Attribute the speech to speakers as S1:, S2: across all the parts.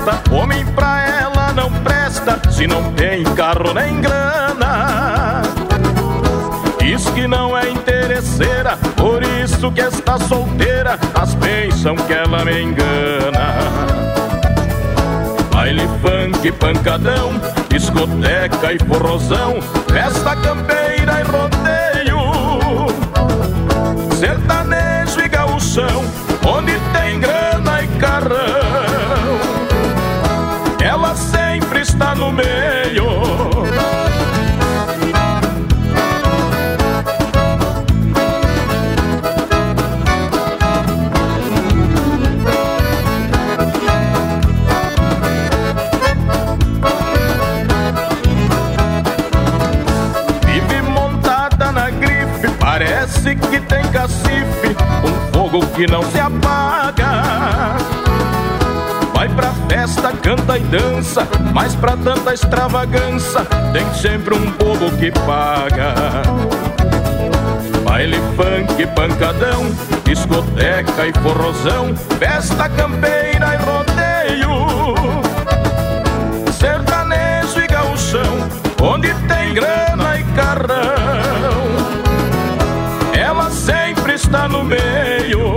S1: festa, homem pra ela não presta, se não tem carro nem grana. Diz que não é interesseira, por isso que está solteira, mas pensam que ela me engana. Baile, funk, pancadão, discoteca e forrozão, festa campeira e rodeio, sertanejo e gauchão, onde tem grana e carrão, ela sempre está no meio. Parece que tem cacife, um fogo que não se apaga. Vai pra festa, canta e dança, mas pra tanta extravagância tem sempre um povo que paga. Baile, funk, pancadão, discoteca e forrozão, festa campeira e rodeio, sertanejo e gauchão, onde tem grana e carrão, ela sempre está no meio.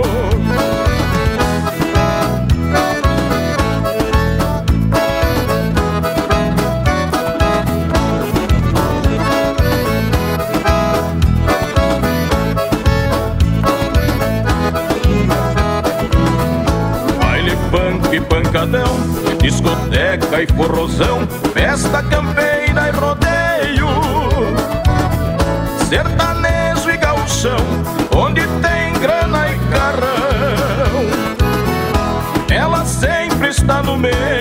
S1: Baile, funk, pancadão, discoteca e forrozão, festa campeira e rodeio, sertanejo e gauchão, onde tem grana e carrão, ela sempre está no meio.